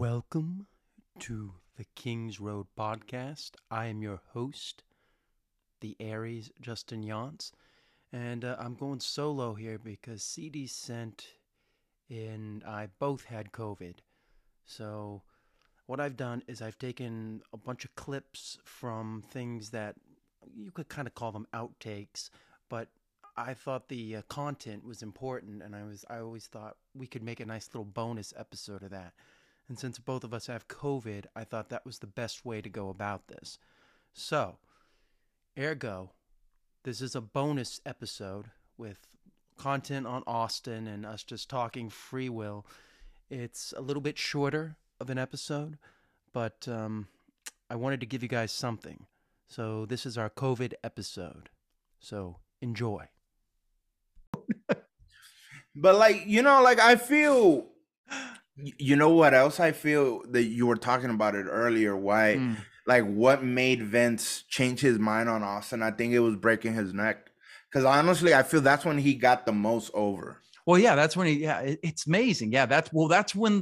Welcome to the Kings Road podcast. I am your host, the Aries Justin Yance, and I'm going solo here because CD Cent and I both had COVID. So what I've done is I've taken a bunch of clips from things that you could kind of call them outtakes, but I thought the content was important, and I always thought we could make a nice little bonus episode of that. And since both of us have COVID, I thought that was the best way to go about this. So, ergo, this is a bonus episode with content on Austin and us just talking free will. It's a little bit shorter of an episode, but I wanted to give you guys something. So, this is our COVID episode. So, enjoy. But I feel, you know what else I feel that you were talking about it earlier, why what made Vince change his mind on Austin? I think it was breaking his neck. Because honestly, I feel that's when he got the most over. Well, yeah, that's when it's amazing. Yeah, that's when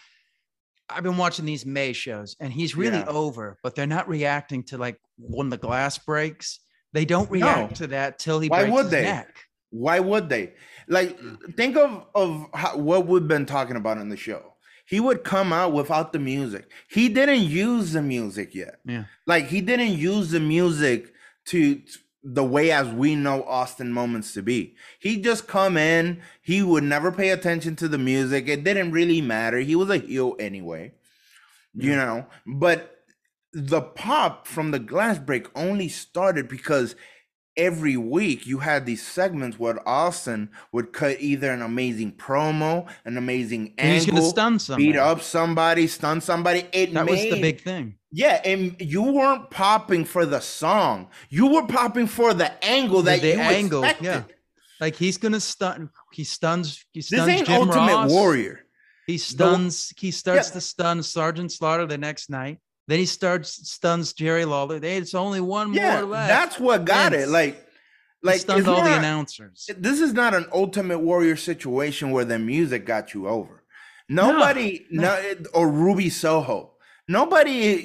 I've been watching these May shows and he's really over, but they're not reacting to like when the glass breaks. They don't react to that till he breaks his neck. Why would they? Like, think of what we've been talking about in the show. He would come out without the music. He didn't use the music yet. Yeah. Like, he didn't use the music to the way as we know Austin moments to be. He just come in. He would never pay attention to the music. It didn't really matter. He was a heel anyway, you know. But the pop from the glass break only started because every week you had these segments where Austin would cut either an amazing promo, an amazing angle, he's gonna stun somebody, beat up somebody, stun somebody. That was the big thing. Yeah, and you weren't popping for the song. You were popping for the angle that you expected. Yeah. Like he's gonna stun. He stuns. This ain't Jim Ultimate Ross. Warrior. He stuns. He starts to stun Sergeant Slaughter the next night. Then he stuns Jerry Lawler. It's only one more left. That's what got it. Like stunned all the announcers. This is not an Ultimate Warrior situation where the music got you over. Nobody, or Ruby Soho. Nobody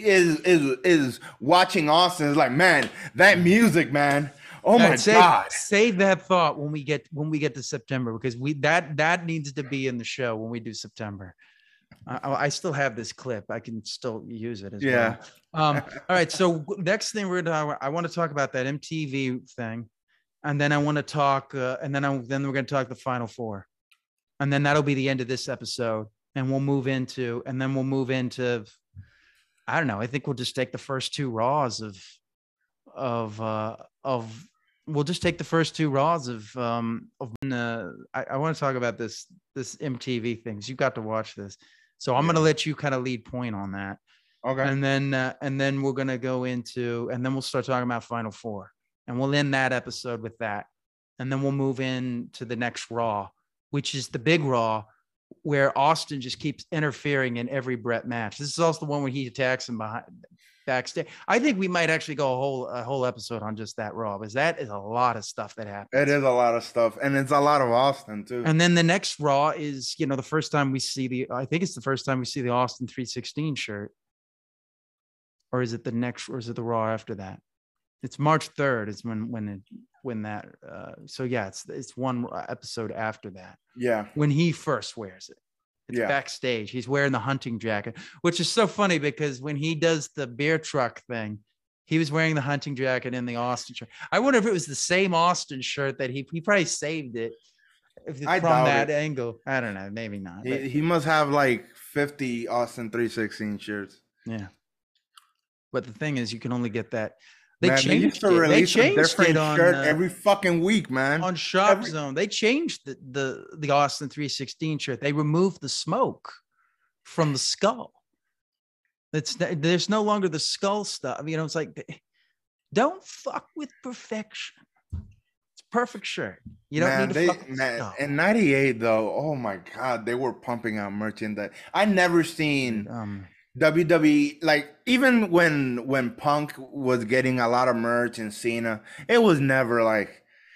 is watching Austin. Is like, man, that music, man. Oh my God. Save that thought when we get to September, because that needs to be in the show when we do September. I still have this clip. I can still use it as well. All right. So next thing I want to talk about that MTV thing, and then I want to talk, and then we're going to talk the Final Four, and then that'll be the end of this episode, and we'll move into, I don't know. I think we'll just take the first two Raws we'll just take the first two Raws I want to talk about this MTV things. You got to watch this. So I'm going to let you kind of lead point on that. Okay. And then we're going to go into, and then we'll start talking about Final Four, and we'll end that episode with that. And then we'll move into the next Raw, which is the big Raw, where Austin just keeps interfering in every Brett match. This is also the one where he attacks him backstage. I think we might actually go a whole episode on just that Raw, because that is a lot of stuff that happens. It is a lot of stuff, and it's a lot of Austin too. And then the next Raw is, the first time we see I think it's the first time we see the Austin 316 shirt. Or is it the Raw after that? It's March 3rd is when that so yeah, it's one episode after that. Yeah. When he first wears it. It's backstage. He's wearing the hunting jacket, which is so funny because when he does the beer truck thing, he was wearing the hunting jacket in the Austin shirt. I wonder if it was the same Austin shirt that he probably saved it from that angle. I don't know. Maybe not. He must have like 50 Austin 316 shirts. Yeah. But the thing is, you can only get that. They changed it. They changed it on shirt every fucking week, man. On Shop Zone, they changed the Austin 316 shirt. They removed the smoke from the skull. There's no longer the skull stuff. It's like, don't fuck with perfection. It's a perfect shirt. You don't need to fuck with stuff. In '98, though, oh my God, they were pumping out merchandise. I never seen WWE, like, even when Punk was getting a lot of merch and Cena, it was never like,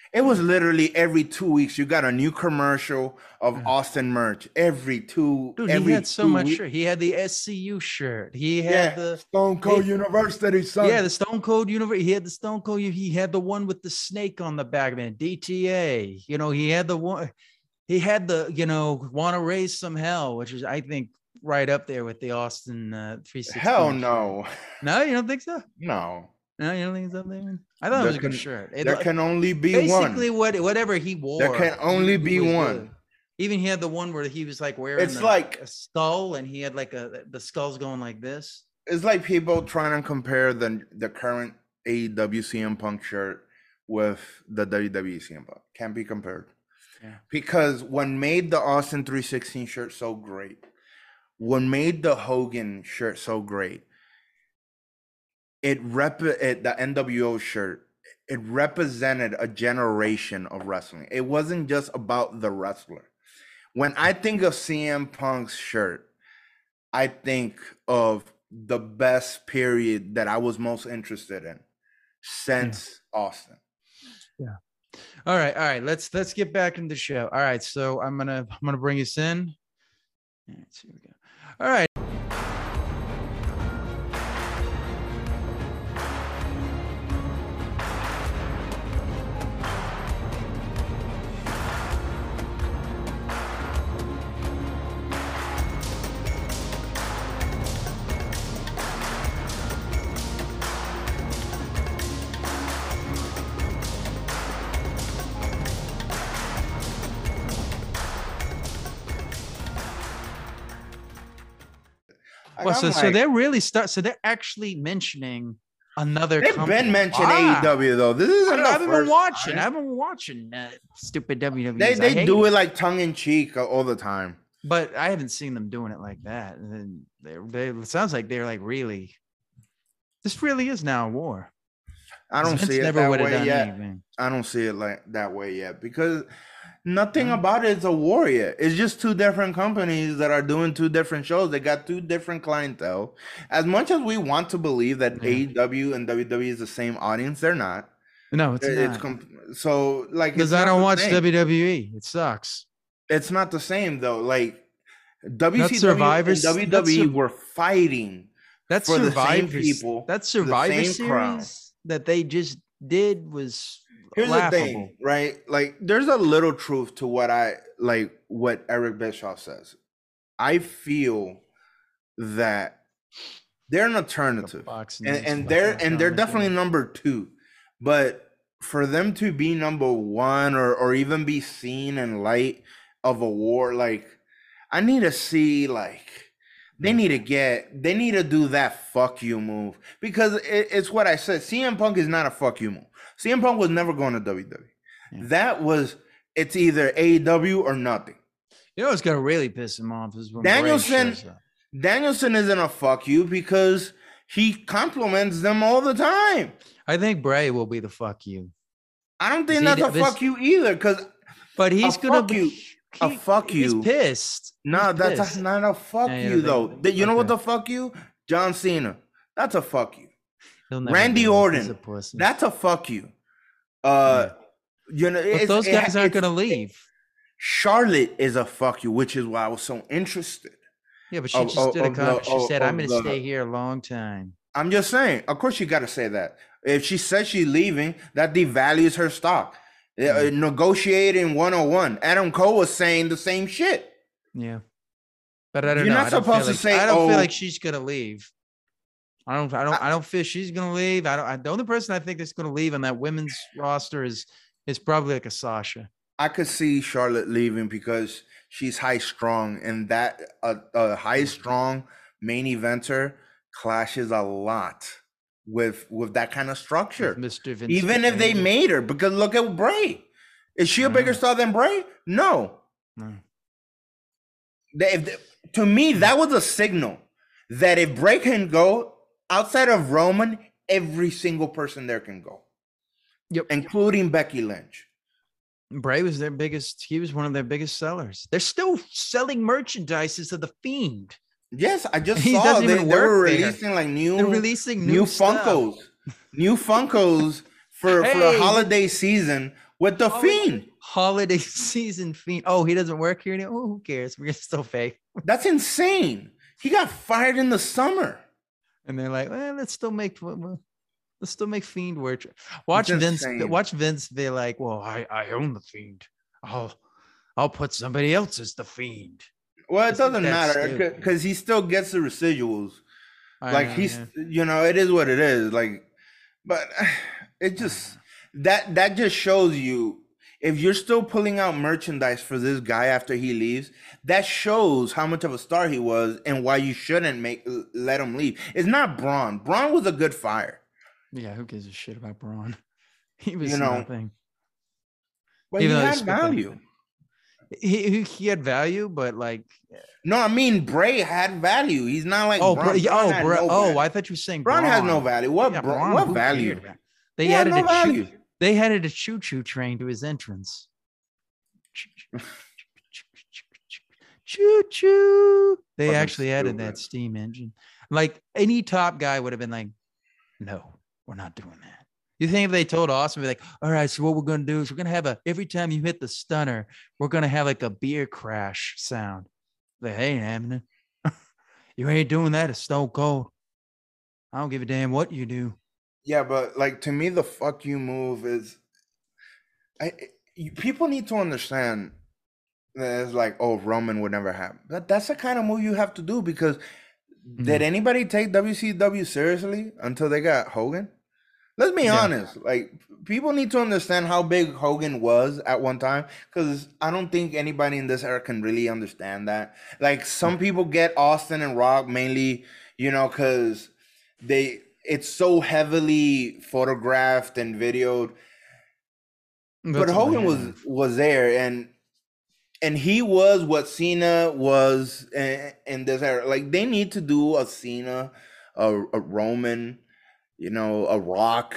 It was literally every 2 weeks you got a new commercial of Austin merch. Every Dude, he every had so 2 much weeks. shirt. He had the SCU shirt. He had Yeah, Stone Cold University, son. Yeah, the Stone Cold Universe. He had the Stone Cold. He had the one with the snake on the back of it. DTA. He had the one. He had the want to raise some hell, which is I think right up there with the Austin 316. Hell no. Shirt. No, you don't think so? No. No, you don't think it's up there? I thought it was a good shirt. There can only be basically one. whatever he wore. There can only be one. Good. Even he had the one where he was like wearing a skull, and he had like the skull's going like this. It's like people trying to compare the current AEW CM Punk shirt with the WWE CM Punk. Can't be compared. Yeah. Because what made the Austin 316 shirt so great, what made the Hogan shirt so great, the NWO shirt, it represented a generation of wrestling. It wasn't just about the wrestler. When I think of CM Punk's shirt, I think of the best period that I was most interested in since Austin. Yeah. All right. Let's get back into the show. All right. So I'm gonna bring us in. Let's see. Here we go. All right. Well, so they're really so they're actually mentioning another. They've been mentioning AEW though. This is I've been watching stupid WWE. They do it like tongue in cheek all the time, but I haven't seen them doing it like that. And it sounds like they're like really. This really is now a war. I don't see it that way yet. I don't see it like that way yet because nothing about it is a war yet. It's just two different companies that are doing two different shows. They got two different clientele. As much as we want to believe that AEW and WWE is the same audience, they're not. No, it's not. So like, because I don't watch WWE. It sucks. It's not the same though. Like WCW and WWE were fighting. That's for Survivor, the same people. That Survivor series that they just did was here's laughable. The thing, right? Like, there's a little truth to what Eric Bischoff says. I feel that they're an alternative, and they're definitely number two. But for them to be number one or even be seen in light of a war, like I need to see They need to do that fuck you move because it's what I said. CM Punk is not a fuck you move. CM Punk was never going to WWE. Yeah. It's either AEW or nothing. You know what's gonna really piss him off is when Danielson isn't a fuck you because he compliments them all the time. I think Bray will be the fuck you. I don't think that's a fuck you either, but he's gonna be. A fuck you. He's pissed. No, that's not a fuck you though. You know what the fuck you? John Cena. That's a fuck you. Randy Orton. That's a fuck you. You know, but those guys aren't gonna leave. Charlotte is a fuck you, which is why I was so interested. Yeah, but she just did a comment. She said, "I'm gonna stay here a long time." I'm just saying. Of course, you got to say that. If she says she's leaving, that devalues her stock. Negotiating 101. Adam Cole was saying the same shit. Yeah, but I don't know. You're not supposed to say. I don't feel like she's gonna leave. I don't feel she's gonna leave. The only person I think that's gonna leave on that women's roster is probably like a Sasha. I could see Charlotte leaving because she's high strong, and that a high strong main eventer clashes a lot with that kind of structure. Mr. Vince even if they made her, because look at Bray. Is she a bigger star than Bray? No. To me, that was a signal that if Bray can go outside of Roman, every single person there can go. Yep, including Becky Lynch. Bray was their biggest. He was one of their biggest sellers. They're still selling merchandises of the Fiend. Yes, I just saw they were releasing new Funkos. New Funkos for a holiday season with the Fiend. Holiday season Fiend. Oh, he doesn't work here anymore. Oh, who cares? We're still fake. That's insane. He got fired in the summer. And they're like, well, let's still make Fiend work. Watch Vince be like, well, I own the Fiend. I'll put somebody else as the Fiend. Well, it doesn't matter because he still gets the residuals. It is what it is. Like, but it just that just shows you, if you're still pulling out merchandise for this guy after he leaves, that shows how much of a star he was and why you shouldn't let him leave. It's not Braun. Braun was a good fire. Yeah, who gives a shit about Braun? He was nothing. But he had value. He had value, but like, no, I mean Bray had value. He's not like Braun. I thought you were saying Braun has no value. What value? They added a choo-choo train to his entrance. Choo-choo. They actually added that steam engine. Like, any top guy would have been like, no, we're not doing that. You think if they told Austin, be like, all right, so what we're going to do is we're going to have every time you hit the stunner, we're going to have like a beer crash sound. Like, hey, ain't happening. You ain't doing that. It's Stone Cold. I don't give a damn what you do. Yeah, but like, to me, the fuck you move is, people need to understand that it's like, oh, Roman would never happen. That's the kind of move you have to do, because did anybody take WCW seriously until they got Hogan? Let's be honest. Like, people need to understand how big Hogan was at one time, because I don't think anybody in this era can really understand that. Like, some people get Austin and Rock mainly, because it's so heavily photographed and videoed. But Hogan was there, and he was what Cena was in this era. Like, they need to do a Cena, a Roman, a Rock,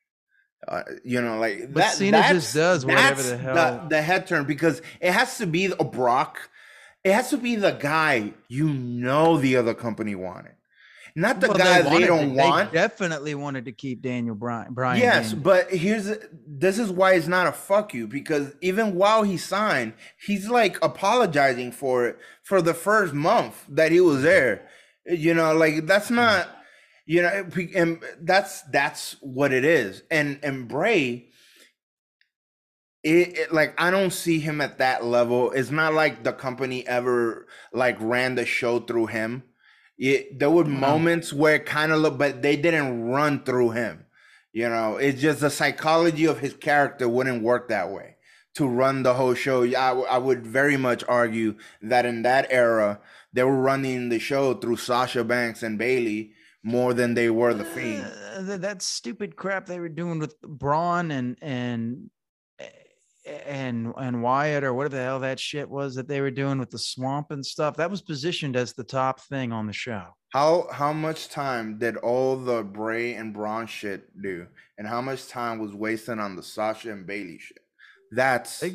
like but that. Cena just does whatever the hell. The head turn, because it has to be a Brock. It has to be the guy the other company wanted. Not the guy they don't want. They definitely wanted to keep Daniel Bryan. Yes, but this is why it's not a fuck you, because even while he signed, he's like apologizing for it for the first month that he was there. Like, that's not, and that's what it is. And Bray, like, I don't see him at that level. It's not like the company ever like ran the show through him. There were moments where it kind of looked, but they didn't run through him. It's just the psychology of his character wouldn't work that way to run the whole show. I would very much argue that in that era, they were running the show through Sasha Banks and Bayley more than they were the Fiend. That stupid crap they were doing with Braun and Wyatt, or whatever the hell that shit was that they were doing with the swamp and stuff, that was positioned as the top thing on the show. How much time did all the Bray and Braun shit do, and how much time was wasted on the Sasha and Bayley shit? They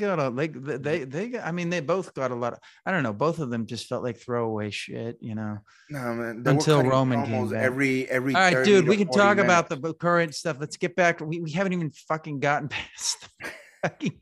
both got a lot of, I don't know, both of them just felt like throwaway shit, No, man, until Roman came back. Every all right, dude, we can talk about the current stuff. Let's get back. We haven't even fucking gotten past the fucking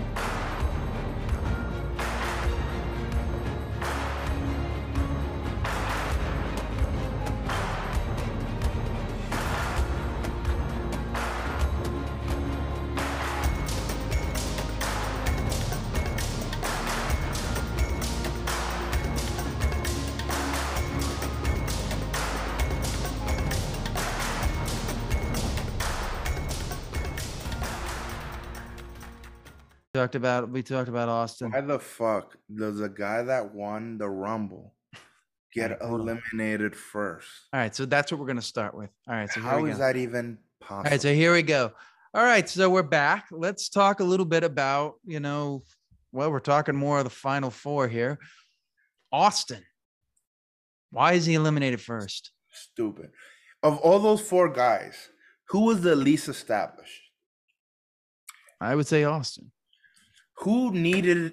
we talked about Austin. Why the fuck does a guy that won the Rumble get eliminated first? All right, so that's what we're going to start with. All right, so how is that even possible? All right, so here we go. All right, so we're back. Let's talk a little bit about, we're talking more of the Final Four here. Austin, why is he eliminated first? Stupid. Of all those four guys, who was the least established? I would say Austin. Who needed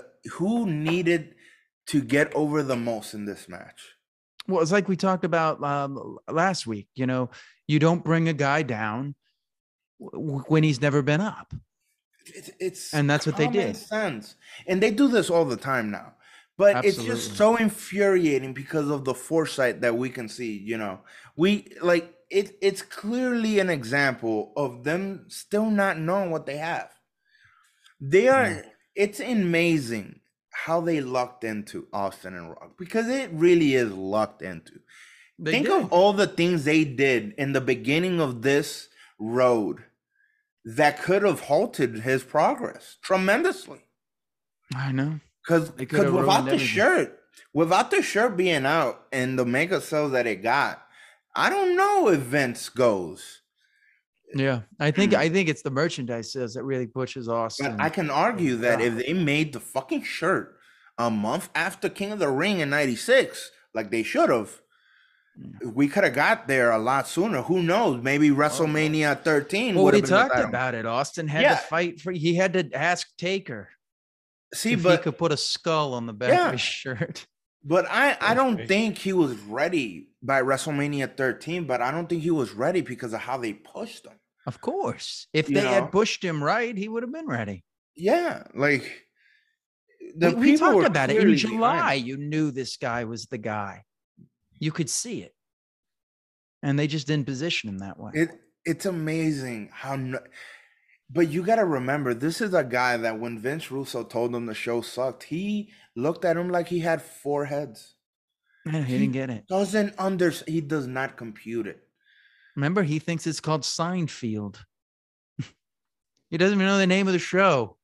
to get over the most in this match? Well, it's like we talked about last week. You don't bring a guy down when he's never been up. It's And that's what they common did. sense, and they do this all the time now. But it's just Absolutely. so infuriating because of the foresight that we can see. We like it. It's clearly an example of them still not knowing what they have. They Yeah. are. It's amazing how they lucked into Austin and Rock, because it really is lucked into. They Think did. of all the things they did in the beginning of this road that could have halted his progress tremendously. I know. Because They could have ruined everything. without the shirt being out and the mega sales that it got, I don't know if Vince goes. Yeah. I think it's the merchandise sales that really pushes Austin. But I can argue that if God. they made the fucking shirt a month after King of the Ring in '96, like they should have, we could have got there a lot sooner. Who knows? Maybe WrestleMania 13 Well, would we have been the talked title. about it. Austin had Yeah. to fight for. He had to ask Taker See, if he but could put a skull on the back Yeah. of his shirt. but I was don't great. think he was ready by WrestleMania 13, but I don't think he was ready because of how they pushed him. Of course, if You they know? had pushed him right, he would have been ready. Yeah, like the We people talked were about it in clearly July. behind him. You knew this guy was the guy. You could see it, and they just didn't position him that way. It's amazing how. But you got to remember, this is a guy that when Vince Russo told him the show sucked, he looked at him like he had 4 heads. Man, he didn't get it. He does not compute it. Remember, he thinks it's called Seinfeld. He doesn't even know the name of the show.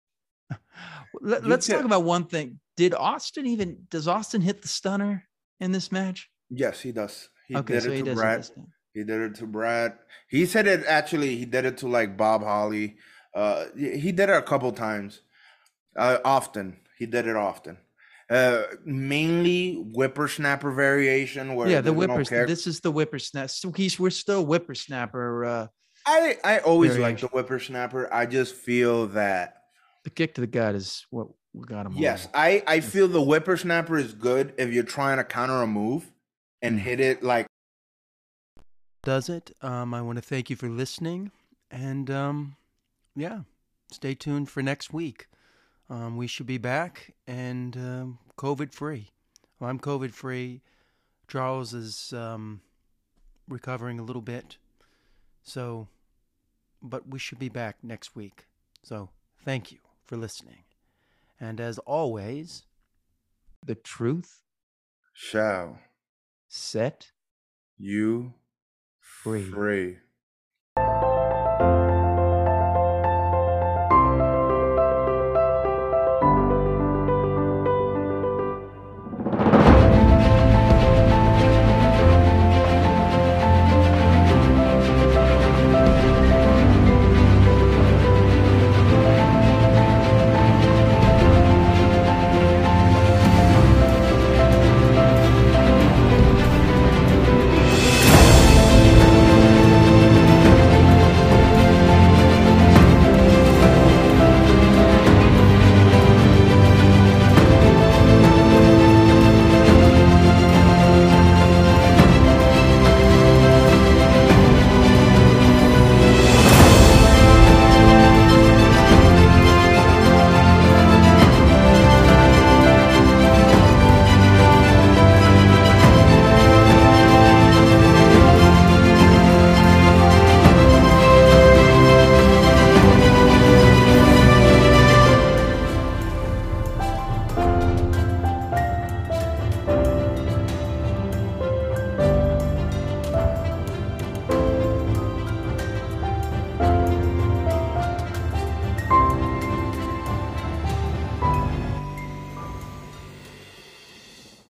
Let's talk about one thing. Does Austin hit the stunner in this match? Yes, he does. He Okay, did so it he to does. Brad. He did it to Brad. He said it actually. He did it to like Bob Holly. He did it a couple times. Often. He did it often. Mainly whippersnapper variation. Where the whippersnapper. This is the whippersnapper. So we're still whippersnapper. I always like the whippersnapper. I just feel that the kick to the gut is what got him. Yes, I feel the whippersnapper is good if you're trying to counter a move and hit it like. Does it? I want to thank you for listening, and yeah, stay tuned for next week. We should be back and COVID free. Well, I'm COVID free. Charles is recovering a little bit, so but we should be back next week. So thank you for listening, and as always, the truth shall set you free.